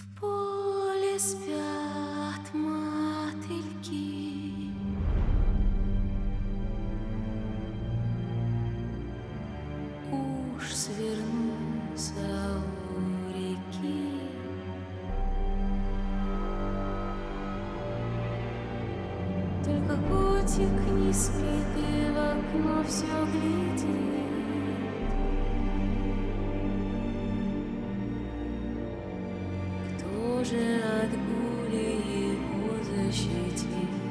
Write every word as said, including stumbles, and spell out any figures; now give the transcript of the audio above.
В поле спят мотыльки, уж свернулся у реки. Только котик не спит и в окно все глядит. Кто же от боли его защитит?